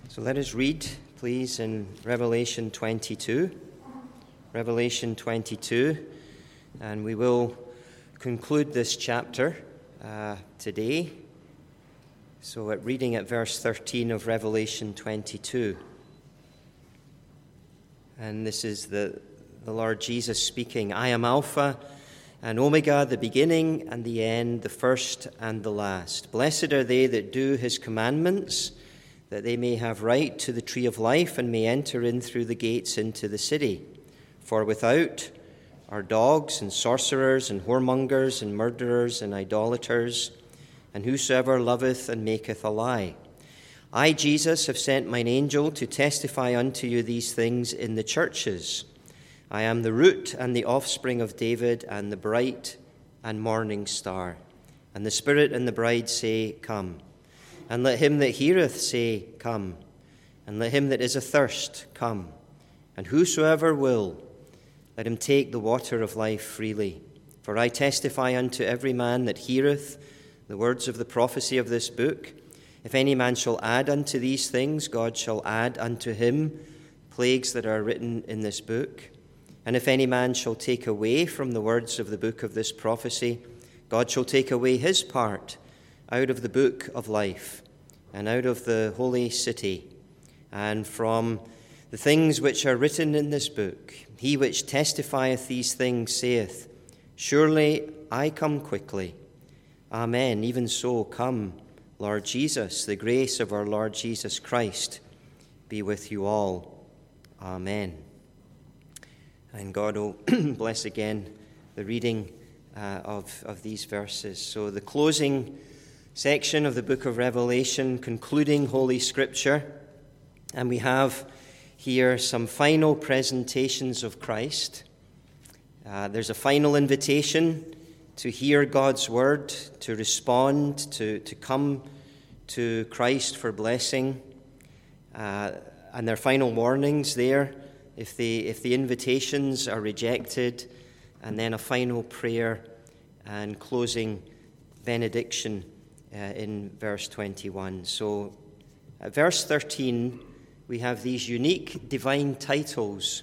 So let us read, please, in Revelation 22. Revelation 22, and we will conclude this chapter today. So reading at verse 13 of Revelation 22. And this is the Lord Jesus speaking. I am Alpha and Omega, the beginning and the end, the first and the last. Blessed are they that do his commandments, that they may have right to the tree of life and may enter in through the gates into the city. For without are dogs and sorcerers and whoremongers and murderers and idolaters, and whosoever loveth and maketh a lie. I, Jesus, have sent mine angel to testify unto you these things in the churches. I am the root and the offspring of David and the bright and morning star. And the Spirit and the bride say, Come. And let him that heareth say, Come. And let him that is athirst come. And whosoever will, let him take the water of life freely. For I testify unto every man that heareth the words of the prophecy of this book. If any man shall add unto these things, God shall add unto him plagues that are written in this book. And if any man shall take away from the words of the book of this prophecy, God shall take away his part out of the book of life, and out of the holy city, and from the things which are written in this book. He which testifieth these things saith, Surely I come quickly. Amen. Even so, come, Lord Jesus. The grace of our Lord Jesus Christ be with you all. Amen. And God will bless again the reading of these verses. So the closing section of the book of Revelation, concluding Holy Scripture, and we have here some final presentations of Christ. There's a final invitation to hear God's word, to respond, to come to Christ for blessing, and there are final warnings there if the invitations are rejected, and then a final prayer and closing benediction in verse 21. So at verse 13, we have these unique divine titles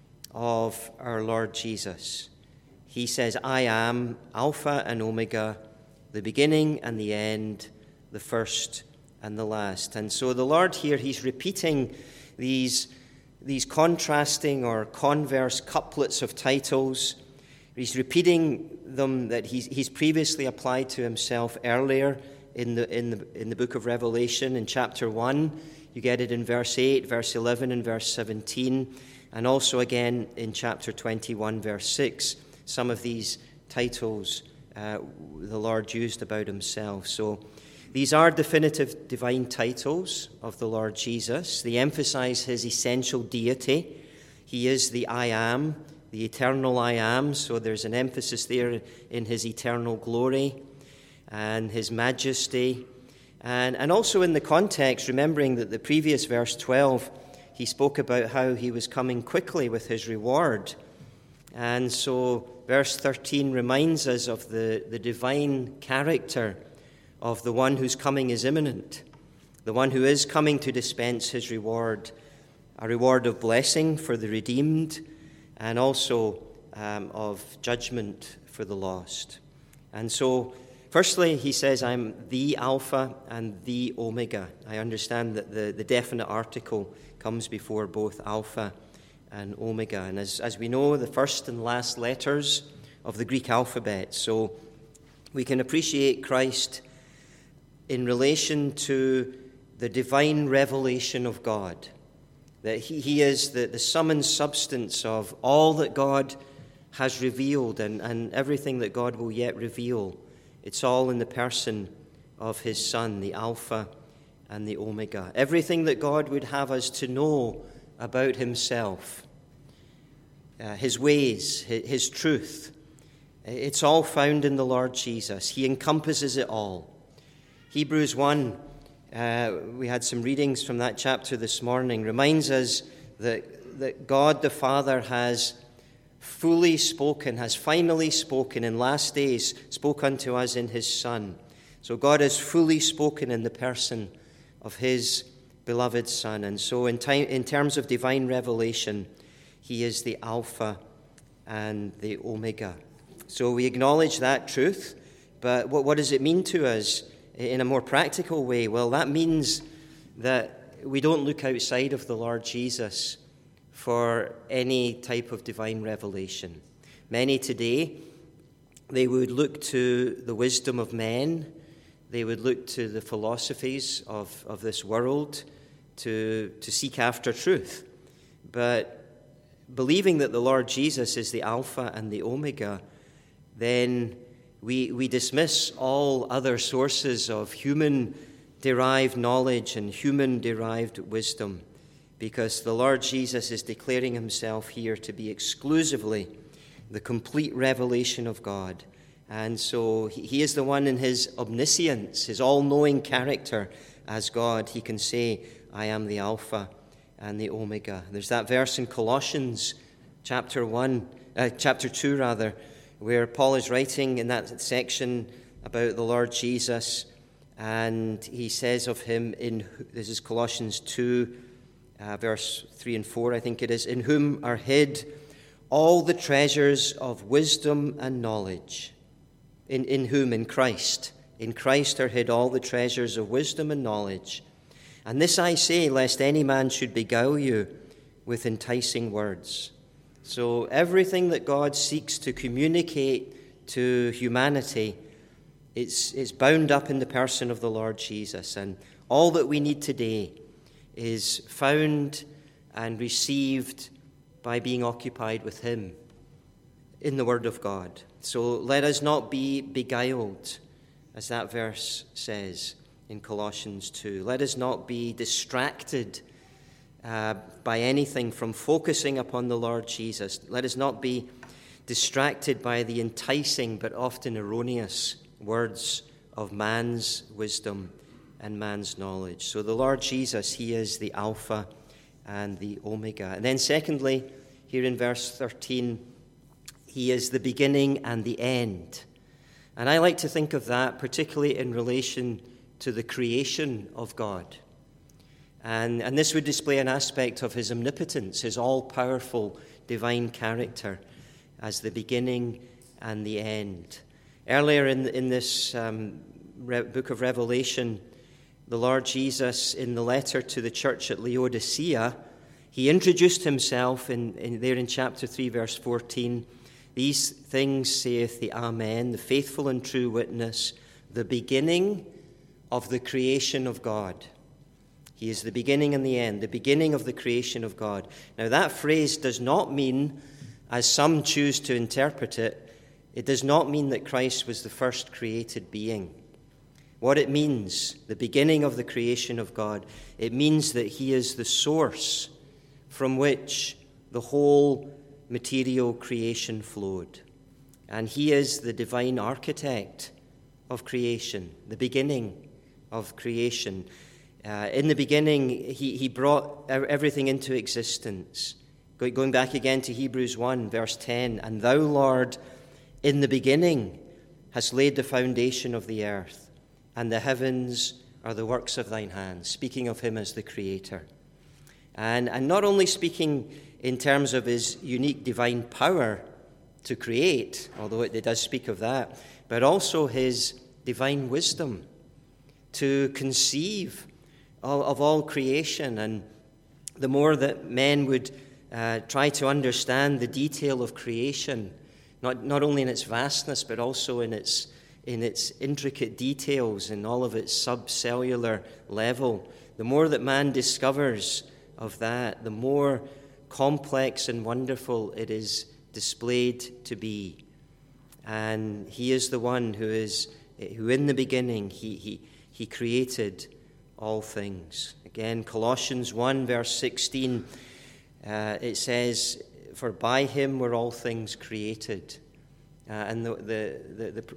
of our Lord Jesus. He says, I am Alpha and Omega, the beginning and the end, the first and the last. And so the Lord here, he's repeating these contrasting or converse couplets of titles. He's repeating them that he's previously applied to himself earlier in the book of Revelation in chapter 1. You get it in verse 8, verse 11, and verse 17, and also again in chapter 21, verse 6. Some of these titles the Lord used about himself. So these are definitive divine titles of the Lord Jesus. They emphasize his essential deity. He is the I am, the eternal I am. So there's an emphasis there in his eternal glory and his majesty. And also in the context, remembering that the previous verse 12, he spoke about how he was coming quickly with his reward. And so verse 13 reminds us of the divine character of the one whose coming is imminent, the one who is coming to dispense his reward, a reward of blessing for the redeemed, and also of judgment for the lost. And so, firstly, he says, I'm the Alpha and the Omega. I understand that the definite article comes before both Alpha and Omega. And as we know, the first and last letters of the Greek alphabet. So we can appreciate Christ in relation to the divine revelation of God, that he is the sum and substance of all that God has revealed and everything that God will yet reveal. It's all in the person of his Son, the Alpha and the Omega. Everything that God would have us to know about himself, his ways, his truth, it's all found in the Lord Jesus. He encompasses it all. Hebrews 1, we had some readings from that chapter this morning, reminds us that God the Father has fully spoken, has finally spoken in last days, spoke unto us in his Son. So God has fully spoken in the person of his beloved Son. And so in terms of divine revelation, he is the Alpha and the Omega. So we acknowledge that truth, but what does it mean to us in a more practical way? Well, that means that we don't look outside of the Lord Jesus for any type of divine revelation. Many today, they would look to the wisdom of men, they would look to the philosophies of this world to seek after truth. But believing that the Lord Jesus is the Alpha and the Omega, then we dismiss all other sources of human-derived knowledge and human-derived wisdom, because the Lord Jesus is declaring himself here to be exclusively the complete revelation of God. And so he is the one in his omniscience, his all-knowing character as God. He can say, I am the Alpha and the Omega. There's that verse in Colossians chapter 2, where Paul is writing in that section about the Lord Jesus, and he says of him, this is Colossians 2, verse 3 and 4, I think it is, in whom are hid all the treasures of wisdom and knowledge. In whom? In Christ. In Christ are hid all the treasures of wisdom and knowledge. And this I say, lest any man should beguile you with enticing words. So everything that God seeks to communicate to humanity, it's bound up in the person of the Lord Jesus. And all that we need today is found and received by being occupied with him in the Word of God. So let us not be beguiled, as that verse says in Colossians 2. Let us not be distracted by anything from focusing upon the Lord Jesus. Let us not be distracted by the enticing but often erroneous words of man's wisdom and man's knowledge. So the Lord Jesus, he is the Alpha and the Omega. And then secondly, here in verse 13, he is the beginning and the end. And I like to think of that particularly in relation to the creation of God. And this would display an aspect of his omnipotence, his all-powerful divine character, as the beginning and the end. Earlier in this book of Revelation, the Lord Jesus, in the letter to the church at Laodicea, he introduced himself there in chapter 3, verse 14. These things saith the Amen, the faithful and true witness, the beginning of the creation of God. He is the beginning and the end, the beginning of the creation of God. Now that phrase does not mean, as some choose to interpret it, it does not mean that Christ was the first created being. What it means, the beginning of the creation of God, it means that he is the source from which the whole material creation flowed. And he is the divine architect of creation, the beginning of creation. In the beginning, he brought everything into existence. Going back again to Hebrews 1, verse 10, and thou, Lord, in the beginning hast laid the foundation of the earth, and the heavens are the works of thine hands, speaking of him as the creator. And not only speaking in terms of his unique divine power to create, although it does speak of that, but also his divine wisdom to conceive of all creation. And the more that men would try to understand the detail of creation, not only in its vastness, but also in its intricate details and all of its subcellular level, the more that man discovers of that, the more complex and wonderful it is displayed to be. And he is the one who in the beginning he created all things. Again, Colossians 1, verse 16, it says, for by him were all things created. And the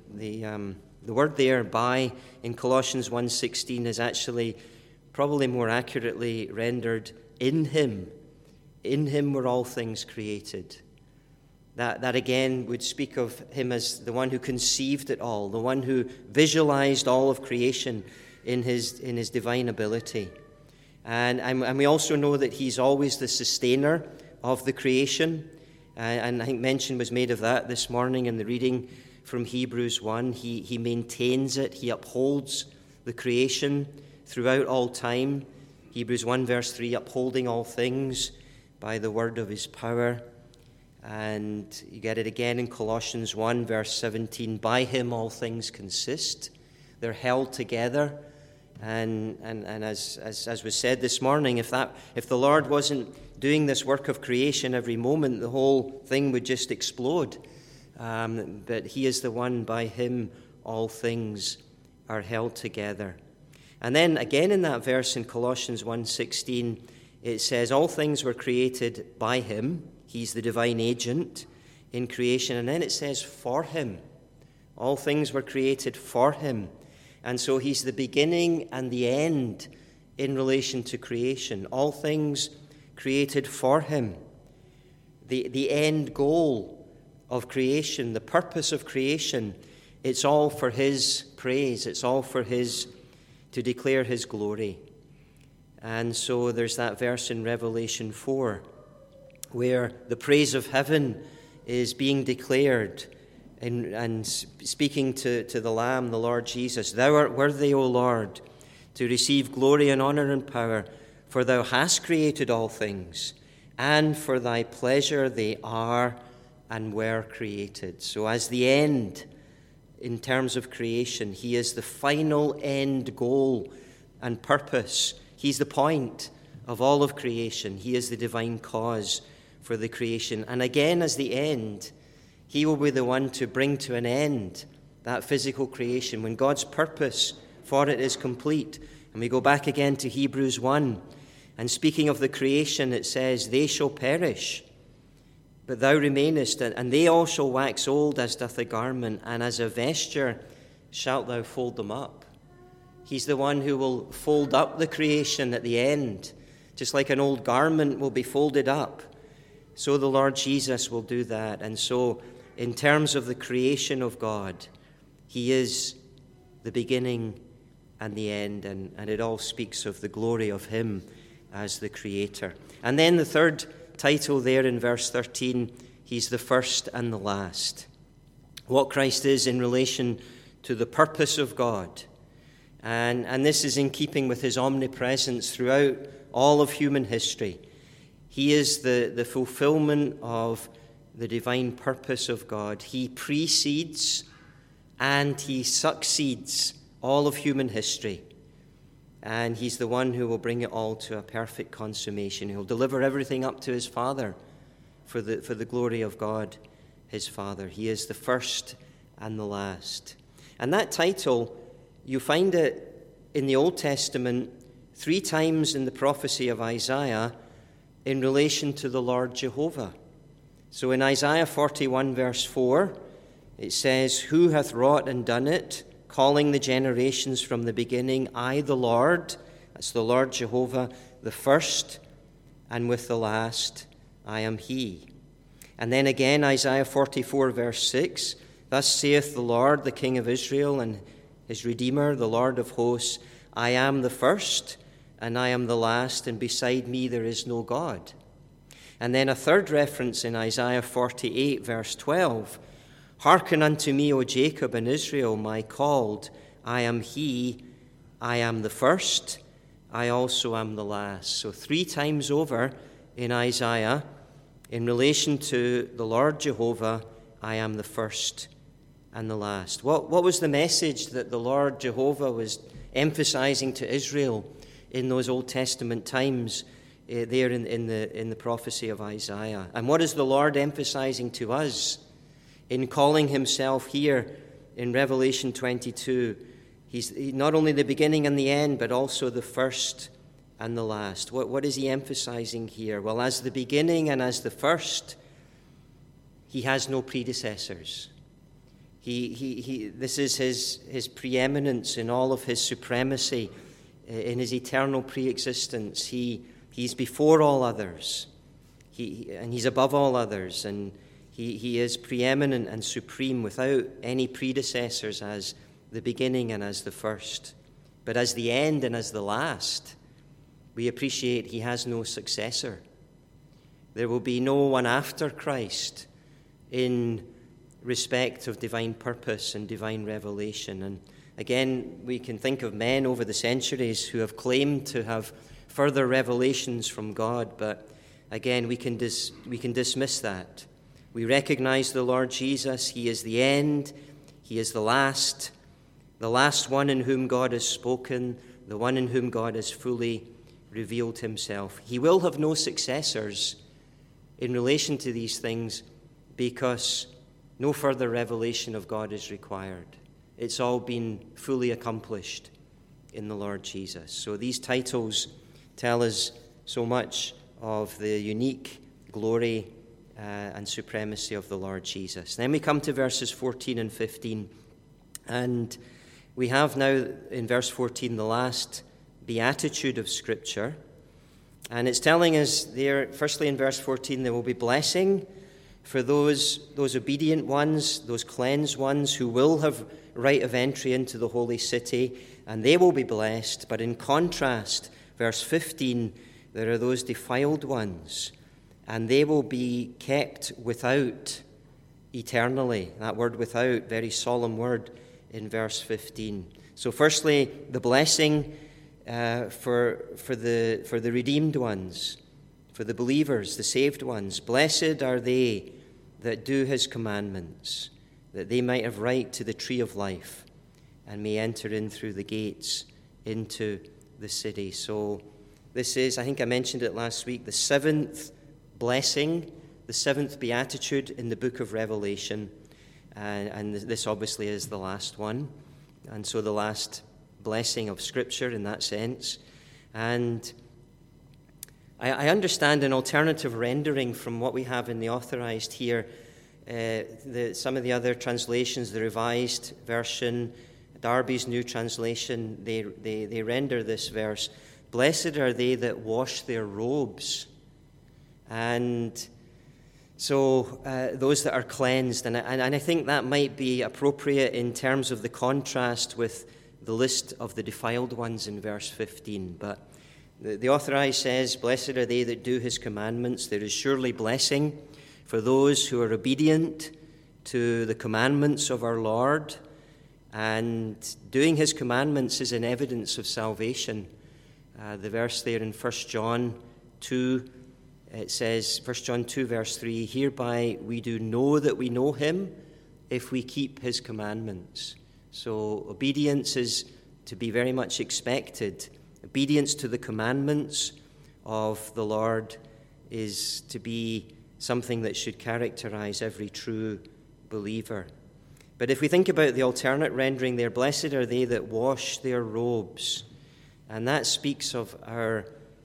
word there, by, in Colossians 1:16 is actually probably more accurately rendered, in him. In him were all things created. That again would speak of him as the one who conceived it all, the one who visualized all of creation in his divine ability. And we also know that he's always the sustainer of the creation. And I think mention was made of that this morning in the reading from Hebrews 1. He maintains it. He upholds the creation throughout all time. Hebrews 1 verse 3, upholding all things by the word of his power. And you get it again in Colossians 1 verse 17. By him all things consist. They're held together. And as was said this morning, if the Lord wasn't doing this work of creation every moment, the whole thing would just explode. But he is the one, by him all things are held together. And then again in that verse in Colossians 1:16, it says, all things were created by him. He's the divine agent in creation. And then it says, for him. All things were created for him. And so he's the beginning and the end in relation to creation. All things created for him. The end goal of creation, the purpose of creation, it's all for his praise. It's all for to declare his glory. And so there's that verse in Revelation 4 where the praise of heaven is being declared and speaking to the Lamb, the Lord Jesus. Thou art worthy, O Lord, to receive glory and honor and power, for thou hast created all things, and for thy pleasure they are and were created. So as the end, in terms of creation, he is the final end goal and purpose. He's the point of all of creation. He is the divine cause for the creation. And again, as the end, he will be the one to bring to an end that physical creation when God's purpose for it is complete. And we go back again to Hebrews 1. And speaking of the creation, it says, they shall perish, but thou remainest, and they all shall wax old as doth a garment, and as a vesture shalt thou fold them up. He's the one who will fold up the creation at the end, just like an old garment will be folded up. So the Lord Jesus will do that. And so in terms of the creation of God, he is the beginning and the end, and it all speaks of the glory of him as the creator. And then the third title there in verse 13, he's the first and the last. What Christ is in relation to the purpose of God. And this is in keeping with his omnipresence throughout all of human history. He is the fulfillment of the divine purpose of God. He precedes and he succeeds all of human history. And he's the one who will bring it all to a perfect consummation. He'll deliver everything up to his Father for the glory of God, his Father. He is the first and the last. And that title, you find it in the Old Testament 3 times in the prophecy of Isaiah in relation to the Lord Jehovah. So in Isaiah 41 verse 4, it says, who hath wrought and done it, calling the generations from the beginning, I the Lord, that's the Lord Jehovah, the first, and with the last I am he. And then again Isaiah 44 verse 6, thus saith the Lord, the King of Israel and his Redeemer, the Lord of hosts, I am the first, and I am the last, and beside me there is no God. And then a third reference in Isaiah 48 verse 12, hearken unto me, O Jacob and Israel, my called, I am he, I am the first, I also am the last. So 3 times over in Isaiah, in relation to the Lord Jehovah, I am the first and the last. What was the message that the Lord Jehovah was emphasizing to Israel in those Old Testament times there in the prophecy of Isaiah? And what is the Lord emphasizing to us in calling himself here in Revelation 22? He's not only the beginning and the end, but also the first and the last. What is he emphasizing here? Well, as the beginning and as the first, he has no predecessors. This is his preeminence in all of his supremacy, in his eternal preexistence. He's before all others, and he's above all others, and he is preeminent and supreme without any predecessors as the beginning and as the first. But as the end and as the last, we appreciate he has no successor. There will be no one after Christ in respect of divine purpose and divine revelation. And again, we can think of men over the centuries who have claimed to have further revelations from God, but again, we can dismiss that. We recognize the Lord Jesus. He is the end. He is the last one in whom God has spoken, the one in whom God has fully revealed himself. He will have no successors in relation to these things because no further revelation of God is required. It's all been fully accomplished in the Lord Jesus. So these titles tell us so much of the unique glory and supremacy of the Lord Jesus. Then we come to verses 14 and 15, and we have now in verse 14 the last beatitude of Scripture, and it's telling us there, firstly in verse 14, there will be blessing for those obedient ones, those cleansed ones who will have right of entry into the holy city, and they will be blessed. But in contrast, verse 15, there are those defiled ones, and they will be kept without eternally. That word without, very solemn word in verse 15. So firstly, the blessing for the redeemed ones, for the believers, the saved ones. Blessed are they that do his commandments, that they might have right to the tree of life and may enter in through the gates into the city. So this is, I think I mentioned it last week, the seventh blessing, the seventh beatitude in the book of Revelation. And this obviously is the last one. And so the last blessing of Scripture in that sense. And I understand an alternative rendering from what we have in the authorized here. Some of the other translations, the Revised Version, Darby's New Translation, they render this verse, blessed are they that wash their robes. And so those that are cleansed. And I think that might be appropriate in terms of the contrast with the list of the defiled ones in verse 15. But the authorized says, blessed are they that do his commandments. There is surely blessing for those who are obedient to the commandments of our Lord. And doing his commandments is an evidence of salvation. The verse there in 1 John 2, it says, 1 John 2, verse 3, hereby we do know that we know him if we keep his commandments. So obedience is to be very much expected. Obedience to the commandments of the Lord is to be something that should characterize every true believer. But if we think about the alternate rendering there, blessed are they that wash their robes. And that speaks of our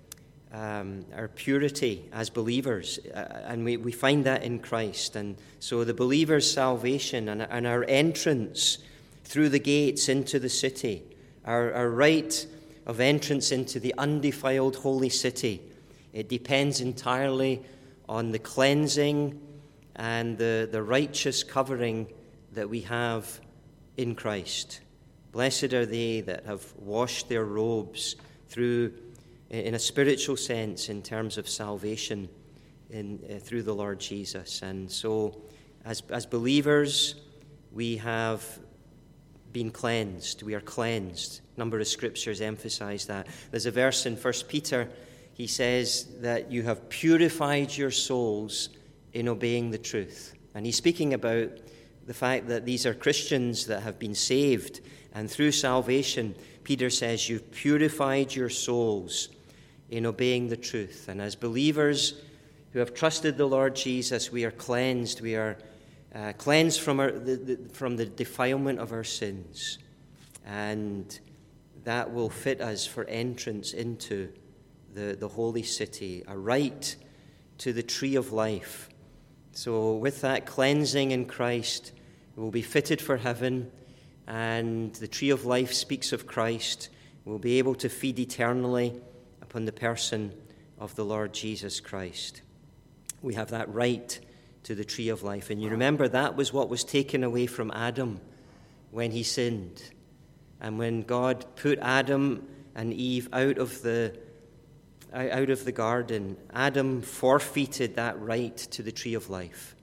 purity as believers. And we find that in Christ. And so the believer's salvation and our entrance through the gates into the city, our right of entrance into the undefiled holy city, it depends entirely on the cleansing and the righteous covering that we have in Christ. Blessed are they that have washed their robes through, in a spiritual sense, in terms of salvation through the Lord Jesus. And so, as believers, we have been cleansed. We are cleansed. A number of scriptures emphasize that. There's a verse in 1 Peter. He says that you have purified your souls in obeying the truth. And he's speaking about the fact that these are Christians that have been saved. And through salvation, Peter says, you've purified your souls in obeying the truth. And as believers who have trusted the Lord Jesus, we are cleansed. We are cleansed from the defilement of our sins. And that will fit us for entrance into the holy city, a right to the tree of life. So with that cleansing in Christ, we'll be fitted for heaven, and the tree of life speaks of Christ. We'll be able to feed eternally upon the person of the Lord Jesus Christ. We have that right to the tree of life. And you remember that was what was taken away from Adam when he sinned. And when God put Adam and Eve out of the out of the garden, Adam forfeited that right to the tree of life.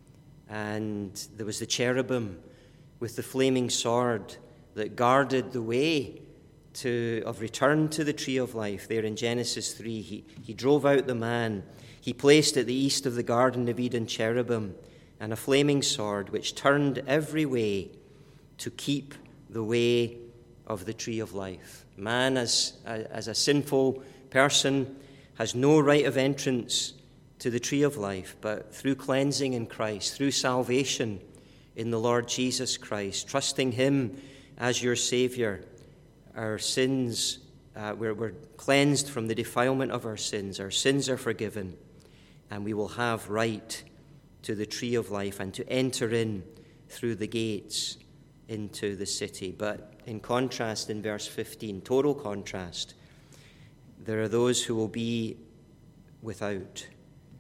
And there was the cherubim with the flaming sword that guarded the way of return to the tree of life. There in Genesis 3, he drove out the man. He placed at the east of the Garden of Eden cherubim and a flaming sword which turned every way to keep the way of the tree of life. Man, as a sinful person, has no right of entrance to the tree of life, but through cleansing in Christ, through salvation in the Lord Jesus Christ, trusting him as your Savior, our sins, we're cleansed from the defilement of our sins are forgiven, and we will have right to the tree of life and to enter in through the gates into the city. But in contrast, in verse 15, total contrast, there are those who will be without.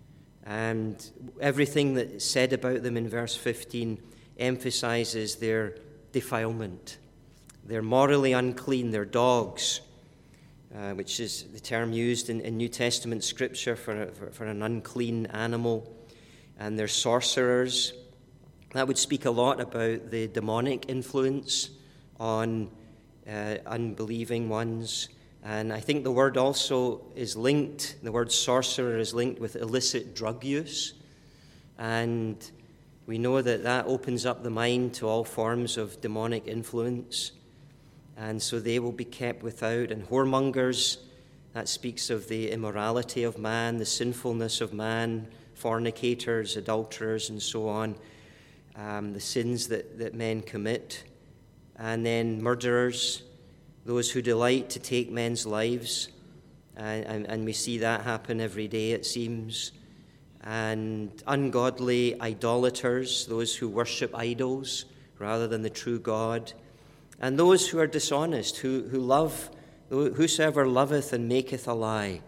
And everything that's said about them in verse 15 emphasizes their defilement. They're morally unclean, they're dogs, which is the term used in New Testament scripture for an unclean animal. And they're sorcerers. That would speak a lot about the demonic influence on unbelieving ones. And I think the word also is linked, the word sorcerer is linked with illicit drug use. And we know that opens up the mind to all forms of demonic influence. And so they will be kept without. And whoremongers, that speaks of the immorality of man, the sinfulness of man, fornicators, adulterers, and so on, the sins that men commit. And then murderers, those who delight to take men's lives. And we see that happen every day, it seems. And ungodly idolaters, those who worship idols rather than the true God. And those who are dishonest, who love, whosoever loveth and maketh a lie.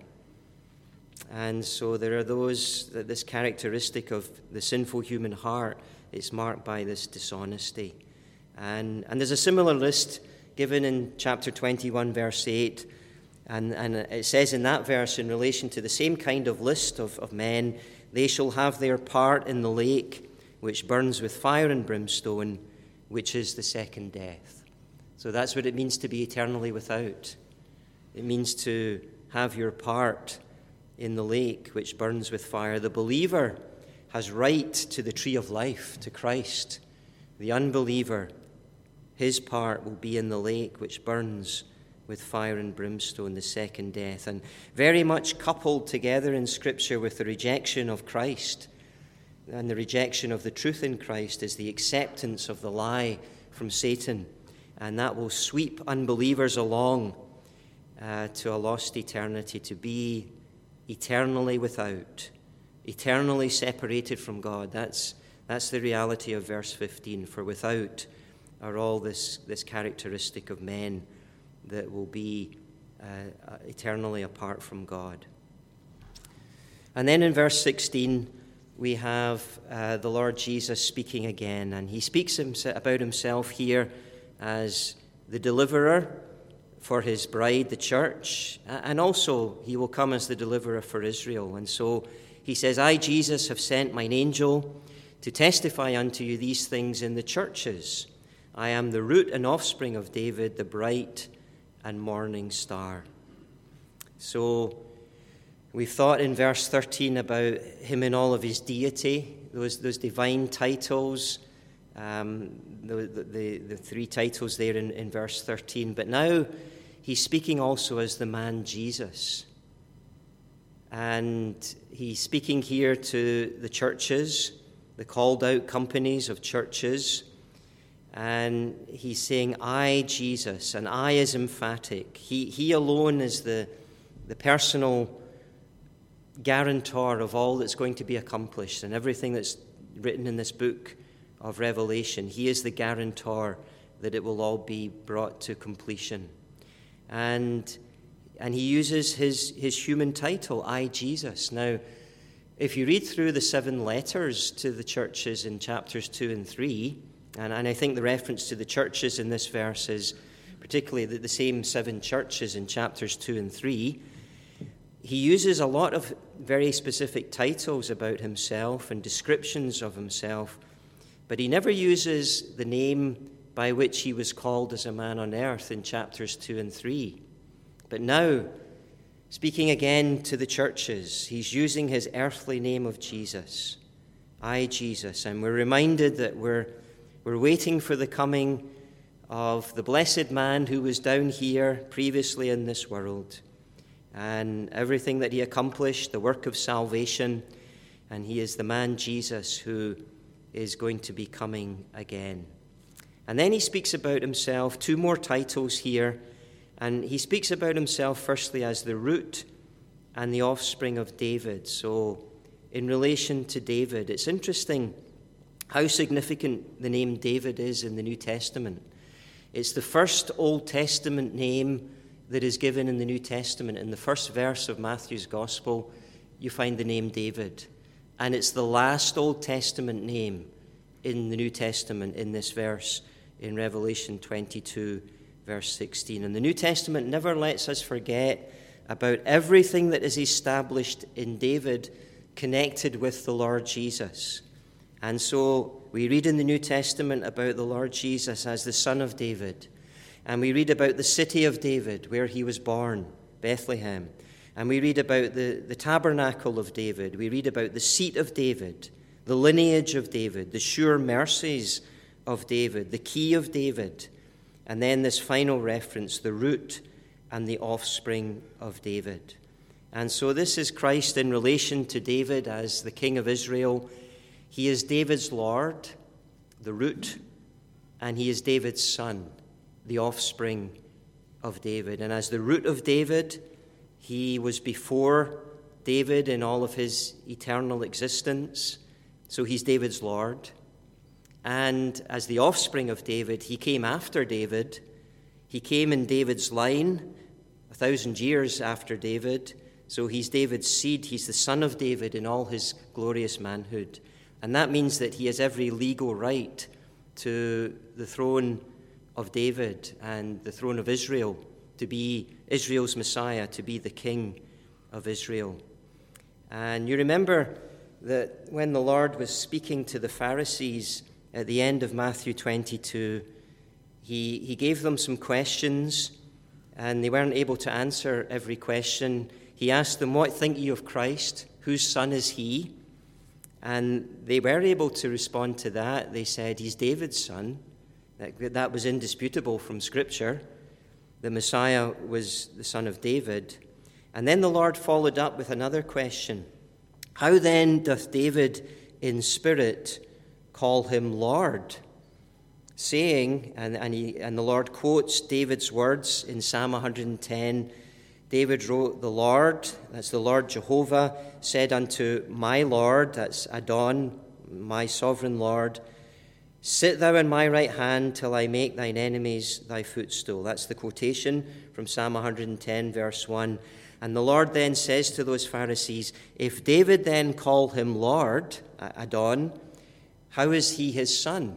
And so there are those, that this characteristic of the sinful human heart is marked by this dishonesty. And there's a similar list given in chapter 21, verse 8. And it says in that verse, in relation to the same kind of list of men, they shall have their part in the lake, which burns with fire and brimstone, which is the second death. So that's what it means to be eternally without. It means to have your part in the lake, which burns with fire. The believer has right to the tree of life, to Christ. The unbeliever, his part will be in the lake, which burns with fire and brimstone, the second death. And very much coupled together in Scripture with the rejection of Christ and the rejection of the truth in Christ is the acceptance of the lie from Satan. And that will sweep unbelievers along to a lost eternity, to be eternally without, eternally separated from God. That's the reality of verse 15. For without are all this characteristic of men that will be eternally apart from God. And then in verse 16, we have the Lord Jesus speaking again. And he speaks about himself here as the deliverer for his bride, the church, and also he will come as the deliverer for Israel. And so he says, I, Jesus, have sent mine angel to testify unto you these things in the churches. I am the root and offspring of David, the bright and morning star. So we've thought in verse 13 about him in all of his deity, those divine titles, the three titles there in verse 13. But now he's speaking also as the man Jesus. And he's speaking here to the churches, the called out companies of churches. And he's saying, I, Jesus, and I is emphatic. He alone is the personal guarantor of all that's going to be accomplished and everything that's written in this book of Revelation. He is the guarantor that it will all be brought to completion. And he uses his human title, I, Jesus. Now, if you read through the 7 letters to the churches in chapters 2 and 3, and I think the reference to the churches in this verse is particularly the same 7 churches in chapters 2 and 3, he uses a lot of very specific titles about himself and descriptions of himself, but he never uses the name by which he was called as a man on earth in chapters 2 and 3. But now, speaking again to the churches, he's using his earthly name of Jesus. I, Jesus. And we're reminded that we're waiting for the coming of the blessed man who was down here previously in this world, and everything that he accomplished, the work of salvation, and he is the man Jesus who is going to be coming again. And then he speaks about himself, 2 more titles here, and he speaks about himself firstly as the root and the offspring of David. So in relation to David, it's interesting how significant the name David is in the New Testament. It's the first Old Testament name that is given in the New Testament. In the first verse of Matthew's Gospel, you find the name David. And it's the last Old Testament name in the New Testament in this verse in Revelation 22, verse 16. And the New Testament never lets us forget about everything that is established in David connected with the Lord Jesus. And so we read in the New Testament about the Lord Jesus as the Son of David. And we read about the city of David, where he was born, Bethlehem. And we read about the tabernacle of David. We read about the seat of David, the lineage of David, the sure mercies of David, the key of David. And then this final reference, the root and the offspring of David. And so this is Christ in relation to David as the King of Israel. He is David's Lord, the root, and he is David's son, the offspring of David. And as the root of David, he was before David in all of his eternal existence. So he's David's Lord. And as the offspring of David, he came after David. He came in David's line 1,000 years after David. So he's David's seed. He's the son of David in all his glorious manhood. And that means that he has every legal right to the throne of David and the throne of Israel, to be Israel's Messiah, to be the King of Israel. And you remember that when the Lord was speaking to the Pharisees at the end of Matthew 22, he gave them some questions, and they weren't able to answer every question. He asked them, "What think ye of Christ? Whose son is he?" And they were able to respond to that. They said, "He's David's son." That was indisputable from Scripture. The Messiah was the son of David. And then the Lord followed up with another question. "How then doth David in spirit call him Lord?" Saying, and the Lord quotes David's words in Psalm 110. David wrote, "The Lord," that's the Lord Jehovah, "said unto my Lord," that's Adon, my sovereign Lord, "Sit thou in my right hand till I make thine enemies thy footstool." That's the quotation from Psalm 110, verse 1. And the Lord then says to those Pharisees, "If David then call him Lord, Adon, how is he his son?"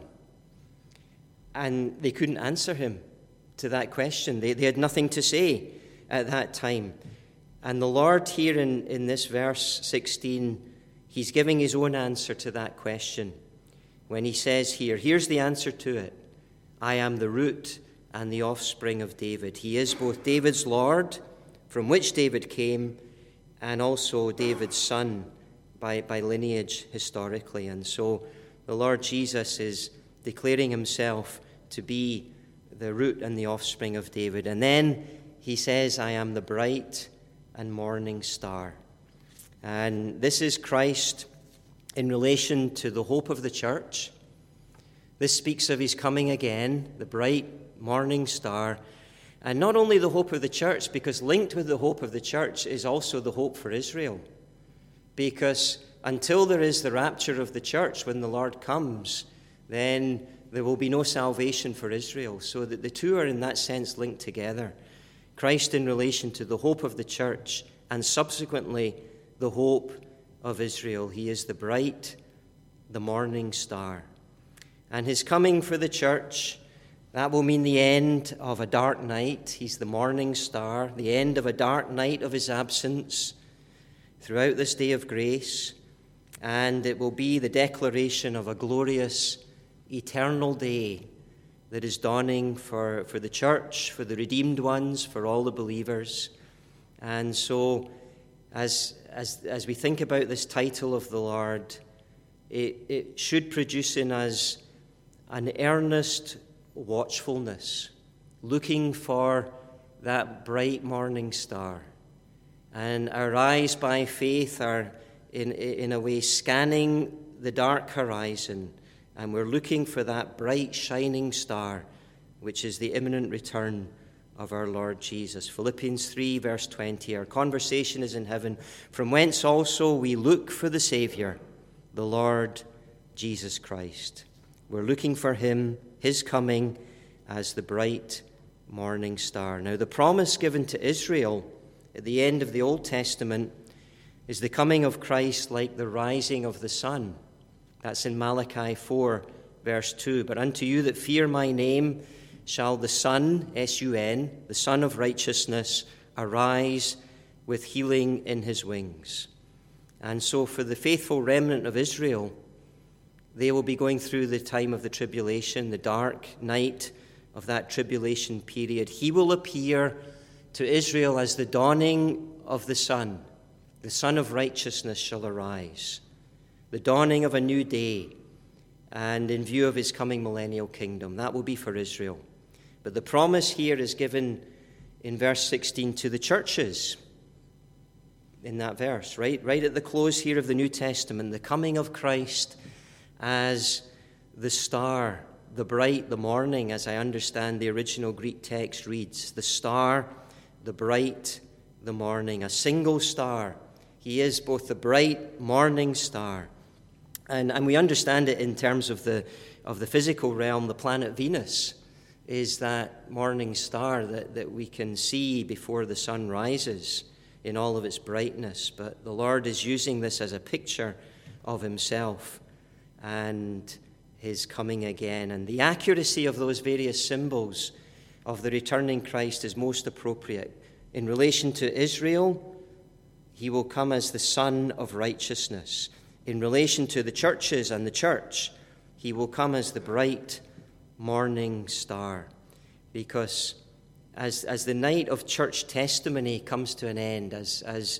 And they couldn't answer him to that question. They had nothing to say at that time. And the Lord here in this verse 16, he's giving his own answer to that question. When he says here, here's the answer to it: "I am the root and the offspring of David." He is both David's Lord, from which David came, and also David's son by lineage historically. And so the Lord Jesus is declaring himself to be the root and the offspring of David. And then he says, "I am the bright and morning star." And this is Christ in relation to the hope of the church. This speaks of his coming again, the bright morning star. And not only the hope of the church, because linked with the hope of the church is also the hope for Israel. Because until there is the rapture of the church, when the Lord comes, then there will be no salvation for Israel. So that the two are in that sense linked together. Christ in relation to the hope of the church, and subsequently the hope of Israel. He is the bright, the morning star. And his coming for the church That will mean the end of a dark night. He's the morning star, the end of a dark night of his absence throughout this day of grace. And it will be the declaration of a glorious, eternal day that is dawning for the church, for the redeemed ones, for all the believers. And so, as we think about this title of the Lord, it should produce in us an earnest watchfulness, looking for that bright morning star. And our eyes by faith are in a way scanning the dark horizon, and we're looking for that bright shining star, which is the imminent return of our Lord Jesus. Philippians 3 verse 20, our conversation is in heaven, from whence also we look for the Savior, the Lord Jesus Christ. We're looking for him, his coming as the bright morning star. Now, the promise given to Israel at the end of the Old Testament is the coming of Christ like the rising of the sun. That's in Malachi 4, verse 2. But unto you that fear my name shall the Son, S-U-N, the Son of Righteousness, arise with healing in his wings. And so for the faithful remnant of Israel, they will be going through the time of the tribulation, the dark night of that tribulation period. He will appear to Israel as the dawning of the sun. The Son of Righteousness shall arise, the dawning of a new day, and in view of his coming millennial kingdom. That will be for Israel. But the promise here is given in verse 16 to the churches. In that verse, right at the close here of the New Testament, the coming of Christ as the star, the bright, the morning, as I understand the original Greek text reads. The star, the bright, the morning, a single star. He is both the bright morning star, and we understand it in terms of the physical realm. The planet Venus is that morning star that we can see before the sun rises in all of its brightness. But the Lord is using this as a picture of himself and his coming again. And the accuracy of those various symbols of the returning Christ is most appropriate. In relation to Israel, he will come as the Son of Righteousness. In relation to the churches and the church, he will come as the bright morning star. Because as the night of church testimony comes to an end, as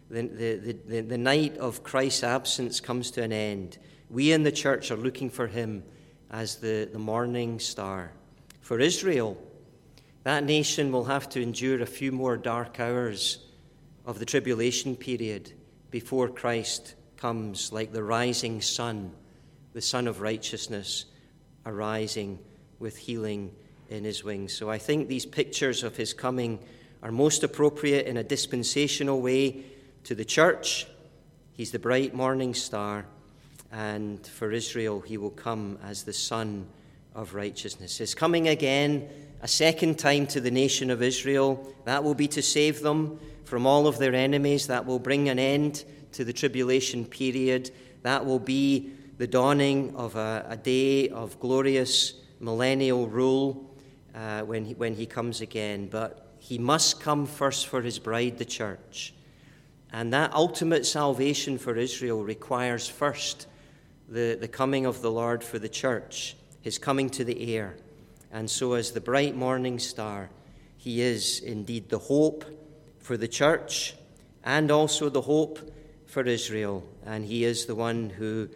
the night of Christ's absence comes to an end, we in the church are looking for him as the morning star. For Israel, that nation will have to endure a few more dark hours of the tribulation period before Christ comes like the rising sun, the Son of Righteousness, arising with healing in his wings. So I think these pictures of his coming are most appropriate in a dispensational way to the church. He's the bright morning star. And for Israel, he will come as the Son of Righteousness. His coming again, a second time to the nation of Israel, that will be to save them from all of their enemies. That will bring an end to the tribulation period. That will be the dawning of a day of glorious millennial rule when he comes again. But he must come first for his bride, the church. And that ultimate salvation for Israel requires first the coming of the Lord for the church, his coming to the air. And so as the bright morning star, he is indeed the hope for the church and also the hope for Israel. And he is the one who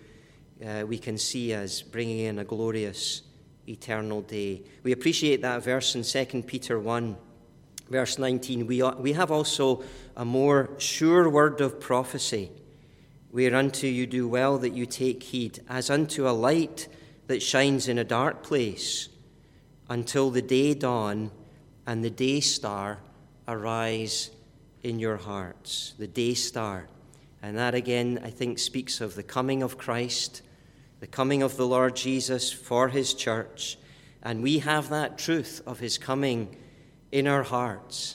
we can see as bringing in a glorious eternal day. We appreciate that verse in 2 Peter 1, verse 19. We have also a more sure word of prophecy, whereunto you do well that you take heed, as unto a light that shines in a dark place, until the day dawn and the day star arise in your hearts. The day star. And that again, I think, speaks of the coming of Christ, the coming of the Lord Jesus for his church. And we have that truth of his coming in our hearts.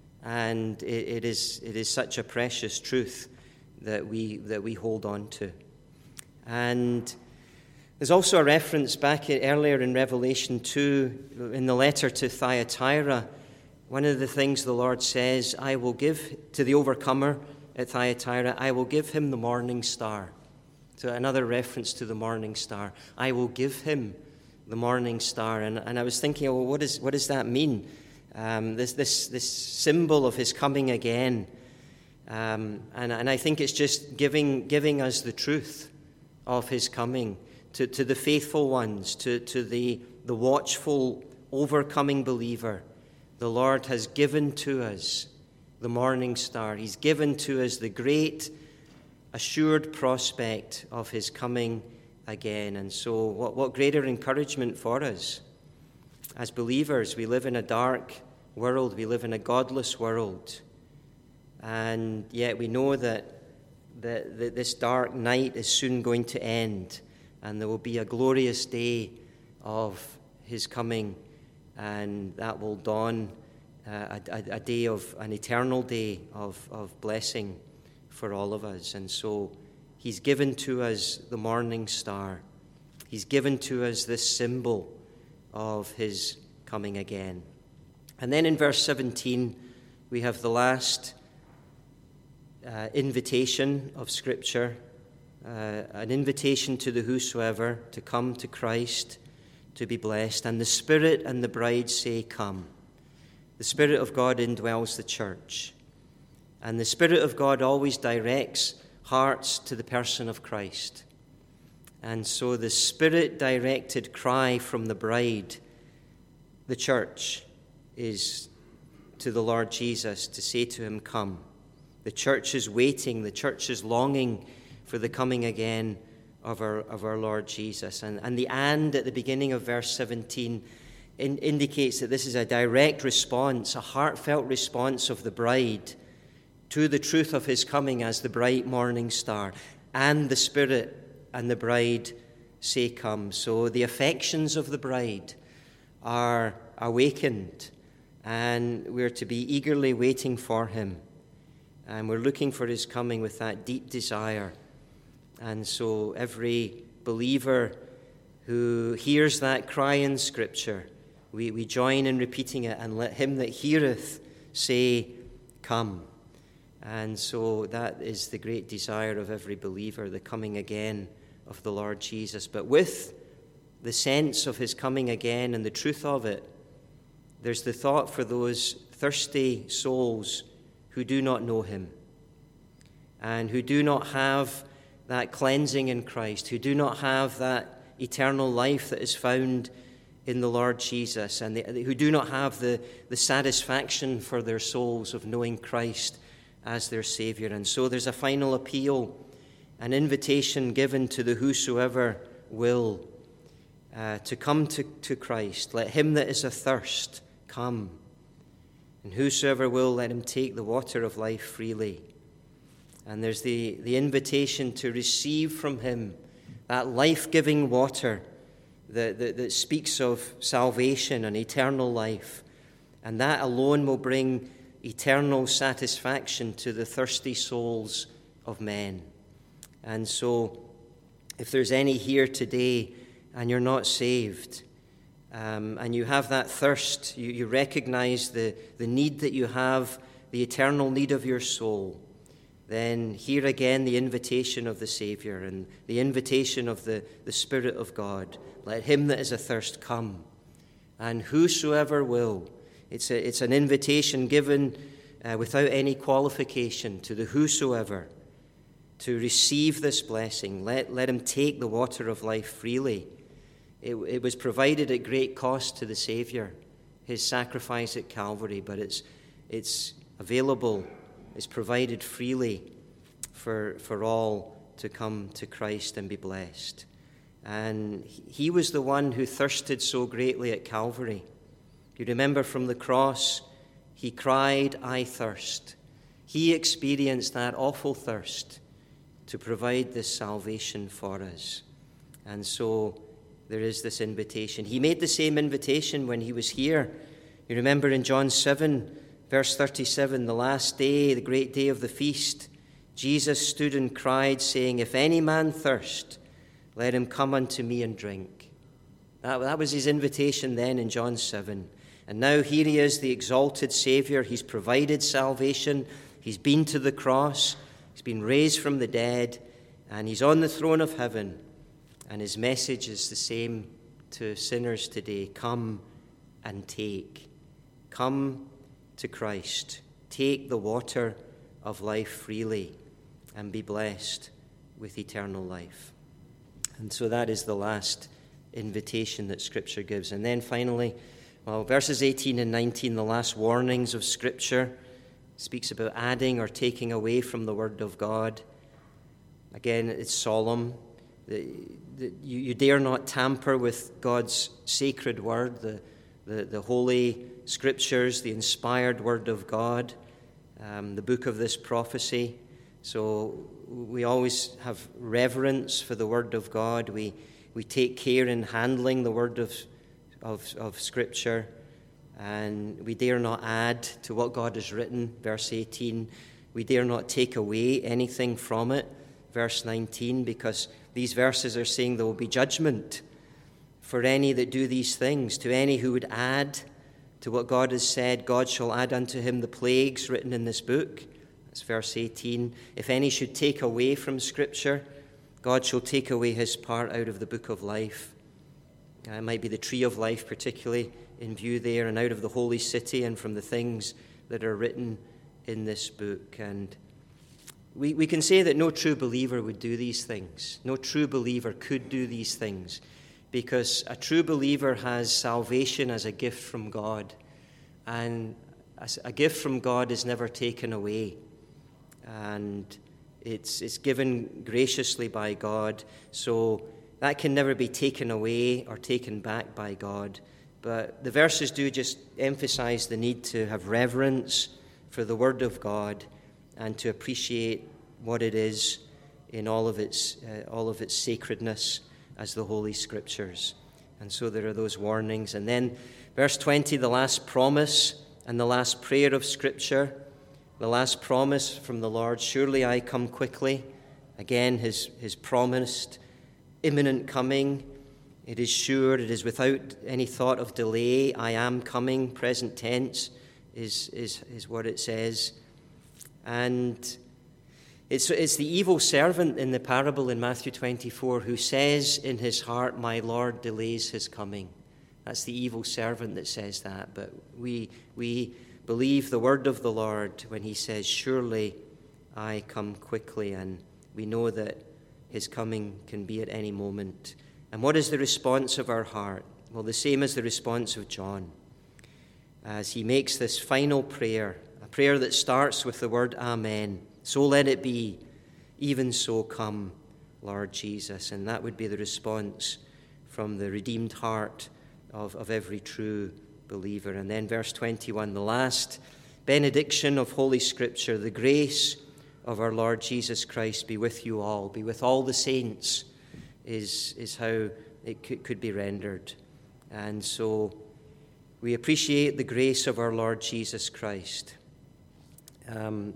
And it is such a precious truth that we hold on to. And There's also a reference back earlier in Revelation 2, in the letter to Thyatira. One of the things the Lord says, I will give to the overcomer at Thyatira, I will give him the morning star. So another reference to the morning star. I will give him the morning star. And I was thinking, well, what does that mean? This symbol of his coming again. And I think it's just giving us the truth of his coming to the faithful ones, to the watchful, overcoming believer. The Lord has given to us the morning star. He's given to us the great, assured prospect of his coming again. And so what greater encouragement for us. As believers, we live in a dark world. We live in a godless world. And yet we know that this dark night is soon going to end. And there will be a glorious day of his coming. And that will dawn a day of an eternal day of blessing for all of us. And so he's given to us the morning star. He's given to us this symbol of his coming again. And then in verse 17, we have the last invitation of Scripture, an invitation to the whosoever to come to Christ, to be blessed. And the Spirit and the bride say, come. The Spirit of God indwells the church. And the Spirit of God always directs hearts to the person of Christ. And so the Spirit-directed cry from the bride, the church, is to the Lord Jesus to say to him, come. The church is waiting. The church is longing for the coming again of our Lord Jesus. And the "and" at the beginning of verse 17 indicates that this is a direct response, a heartfelt response of the bride to the truth of his coming as the bright morning star. And the Spirit and the bride say, come. So the affections of the bride are awakened, and we're to be eagerly waiting for him. And we're looking for his coming with that deep desire. And so every believer who hears that cry in Scripture, we join in repeating it, and let him that heareth say, come. And so that is the great desire of every believer, the coming again of the Lord Jesus. But with the sense of his coming again and the truth of it, there's the thought for those thirsty souls who do not know him and who do not have that cleansing in Christ, who do not have that eternal life that is found in the Lord Jesus, and who do not have the satisfaction for their souls of knowing Christ as their Savior. And so there's a final appeal, an invitation given to the whosoever will to come to Christ. Let him that is athirst come, and whosoever will, let him take the water of life freely. And there's the invitation to receive from him that life-giving water that speaks of salvation and eternal life. And that alone will bring eternal satisfaction to the thirsty souls of men. And so, if there's any here today and you're not saved, and you have that thirst, you recognize the need that you have, the eternal need of your soul, then hear again the invitation of the Savior and the invitation of the Spirit of God. Let him that is athirst come, and whosoever will. It's an invitation given without any qualification to the whosoever to receive this blessing. Let him take the water of life freely. It was provided at great cost to the Savior, his sacrifice at Calvary, but it's available, it's provided freely for all to come to Christ and be blessed. And he was the one who thirsted so greatly at Calvary. You remember from the cross, he cried, I thirst. He experienced that awful thirst to provide this salvation for us. And so there is this invitation. He made the same invitation when he was here. You remember in John 7, verse 37, the last day, the great day of the feast, Jesus stood and cried, saying, if any man thirst, Let him come unto me and drink. That was his invitation then in John 7. And now here he is, the exalted Saviour. He's provided salvation. He's been to the cross. He's been raised from the dead. And he's on the throne of heaven. And his message is the same to sinners today. Come and take. Come to Christ. Take the water of life freely and be blessed with eternal life. And so that is the last invitation that Scripture gives. And then finally, verses 18 and 19, the last warnings of Scripture, speaks about adding or taking away from the Word of God. Again, it's solemn. You dare not tamper with God's sacred Word, the holy Scriptures, the inspired Word of God, the book of this prophecy. So we always have reverence for the Word of God. We take care in handling the Word of Scripture, and we dare not add to what God has written, verse 18. We dare not take away anything from it, verse 19, because these verses are saying there will be judgment for any that do these things. To any who would add to what God has said, God shall add unto him the plagues written in this book. That's verse 18. If any should take away from Scripture, God shall take away his part out of the book of life. It might be the tree of life particularly in view there, and out of the holy city, and from the things that are written in this book. And we can say that no true believer would do these things. No true believer could do these things, because a true believer has salvation as a gift from God, and a gift from God is never taken away, and it's given graciously by God, so that can never be taken away or taken back by God. But the verses do just emphasize the need to have reverence for the Word of God and to appreciate what it is in all of its sacredness as the Holy Scriptures. And so there are those warnings. And then verse 20, the last promise and the last prayer of Scripture, the last promise from the Lord, surely I come quickly. Again, his promised imminent coming. It is sure, it is without any thought of delay. I am coming, present tense is what it says. And it's the evil servant in the parable in Matthew 24 who says in his heart, my Lord delays his coming. That's the evil servant that says that. But we believe the word of the Lord when he says, surely I come quickly. And we know that his coming can be at any moment. And what is the response of our heart? Well, the same as the response of John, as he makes this final prayer, a prayer that starts with the word Amen. So let it be, even so come, Lord Jesus. And that would be the response from the redeemed heart of every true believer. And then verse 21, the last benediction of Holy Scripture, the grace of our Lord Jesus Christ be with you all, be with all the saints, is how it could be rendered. And so we appreciate the grace of our Lord Jesus Christ. You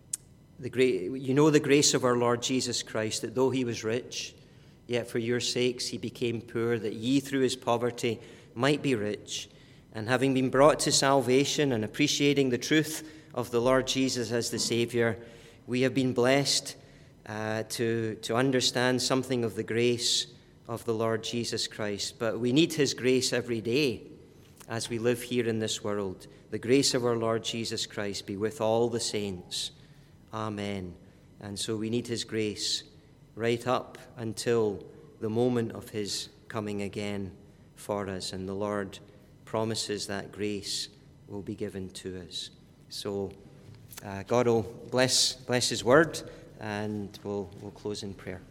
know the grace of our Lord Jesus Christ, that though he was rich, yet for your sakes he became poor, that ye through his poverty might be rich. And having been brought to salvation and appreciating the truth of the Lord Jesus as the Saviour, we have been blessed to understand something of the grace of the Lord Jesus Christ. But we need his grace every day as we live here in this world. The grace of our Lord Jesus Christ be with all the saints. Amen. And so we need his grace right up until the moment of his coming again for us. And the Lord promises that grace will be given to us. So God will bless his word, and we'll close in prayer.